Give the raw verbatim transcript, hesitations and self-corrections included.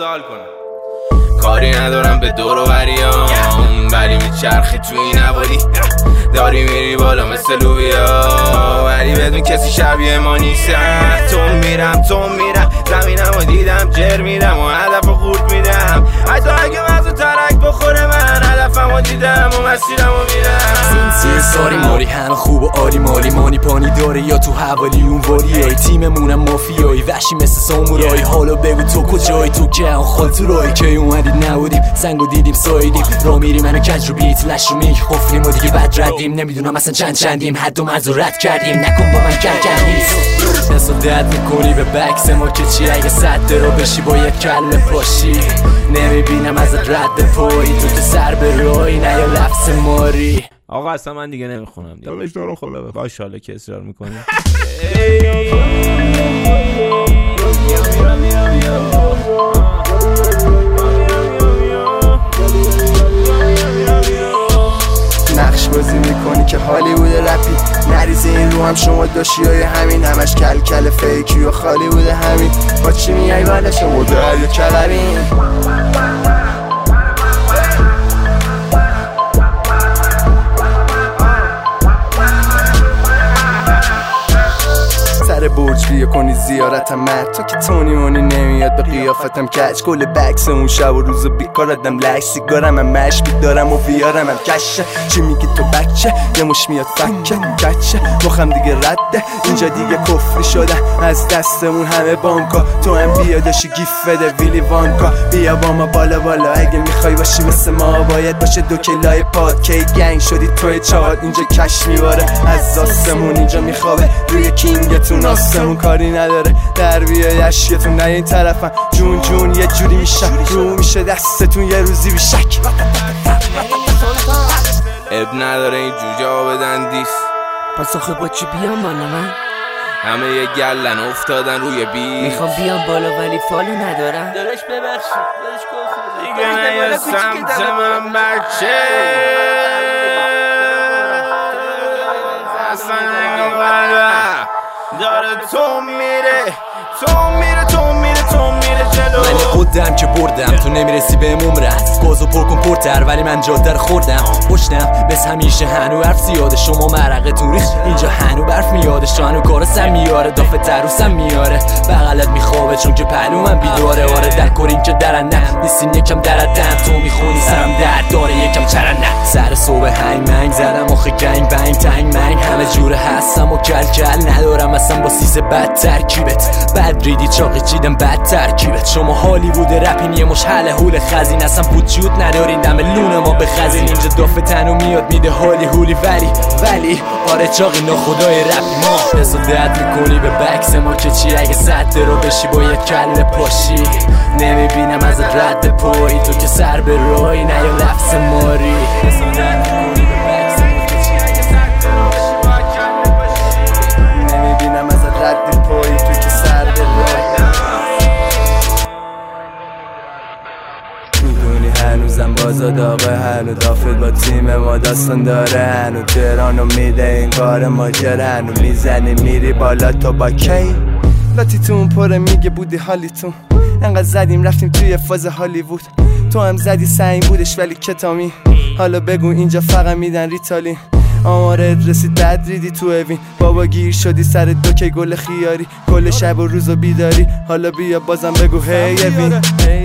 بذار حال کنم. کاری ندارم به دور و بریام، ولی میچرخی تو این عبالی، داری میری بالا مثل لوبیا، ولی بدون کسی شبیه ما نیستم. تو میرم تو میرم زمینم و دیدم جر میدم و هدف و خورد میدم، حتی اگه مغز ترک بخوره من هدفم و دیدم و مسیرم و میرم. سینسی ساری ماری همه خوب و عالی مالی مانی پانی داره یا تو حوالی اون واری ای تیممونم مافیایی وحشی مثل سامورایی. حالا بگو تو کجایی تو که اون خال تو رایی که اومدید نبودیم سنگو دیدیم سایدیم را میری منو کج رو بیت لش رو میک خفلیم و دیگه بد ردیم نمیدونم اصلا چند چندیم حد و مرز رو رد کردیم نکن با من کل کردیم دست و درد میکنی به بکس ما که چی اگه صد رو بشی با یک کلمه پاشی نمیبینم از رد پایی تو که سر به روی نه یا لفظ ماری. آقا اصلا من دیگه نمیخونم دیگه داداش دارو خدا به باشه که اصرار میکنی. نقش بازی میکنی که هالیوود رپی نریزه این رو هم شما داشتی های همین همش کل کل فیکی و خالی بوده همین با چی میای بالا شما دریا کلبین سر برج بیا کنی زیارتم من تو که تونی مونی نمیاد به قیافتم کچ کل بکس اون شب و روز بیکاردم لش سیگارم هم مش بیدارم و بیارم هم کشه چی میگی تو بچه یه مش میاد فکه کچه مخم دیگه رده اینجا دیگه کفری شدن از دستمون همه بانکا تو هم بیا داشی گیف بده ویلی وانکا بیا با ما بالا بالا اگه میخوای باشی مثل ما باید باشه دو کلای پاد کی گنگ شدی توی چاد اینجا کش میواره از آسمون اینجا میخوابه روی کینگتون آسمون کاری نداره در بیای عشقتون نه این طرفم جون جون یه جوری میشه رو میشه دستتون یه روزی بیشک اب نداره این جوجه ها بدن دیس پس آخه با چی بیام بالا من همه یه گلن افتادن روی بی میخوام بیام بالا ولی فالو ندارم دارش ببخشید دارش کن دیگه نه سمت من بچه اصلا نگه داره تو میره تو میره تو میره تو میره جلو من خودم که بردم تو نمیرسی به عمرت گازو پر کن پرتر ولی من جاده رو خوردم پشتم بس همیشه هنو حرف زیاده شما مرقتون ریخت اینجا هنو برف میاده شانو کارو سم میاره دافه تروسم میاره بغلت میخوابه چون که پهلو من بیداره آره در کورین که درن نه نیستین یکم دردم تو میخونی سرم درد داره یکم چرن نه سر صبح هنگ منگ زدم آخه گنگ بنگ تنگ منگ همه جوره هستم و کل کل ندارم اصلا با سیز بد ترکیبت بد ریدی چاقی چیدم بد ترکیبت شما هالیوود رپین یه مش حل هول خزین اصلا وجود ندارین دم لون ما به خزین اینجا دافه تنو میاد میده حالی هولی ولی ولی آره چاقی ناخدای رپ ما دست و درد میکنی به بکس ما که چی اگه صد رو بشی با یک کله پاشی نمیبینم از رد پایی تو که سر به روی نه یا لفظ ماری دست و درد میکنی به بکس ما که چی اگه صد رو بشی با یک کله پاشی نمیبینم از رد پایی تو که سر به روی میدونی هنوزم بازا داغه هنو دافت با تیم ما داستان داره هنو تهرانو میده این کار ماجره هنو میزنی میری بالا تو با کی لاتیتون پره میگه بودی حالیتون انقدر زدیم رفتیم توی فاز هالیوود تو هم زدی سنگ بودش ولی کتامی حالا بگو اینجا فقط میدن ریتالین آمارت رسید بد ریدی تو اوین بابا گیر شدی سر دوکه گل خیاری کل شب و روز و بیداری حالا بیا بازم بگو هی اوین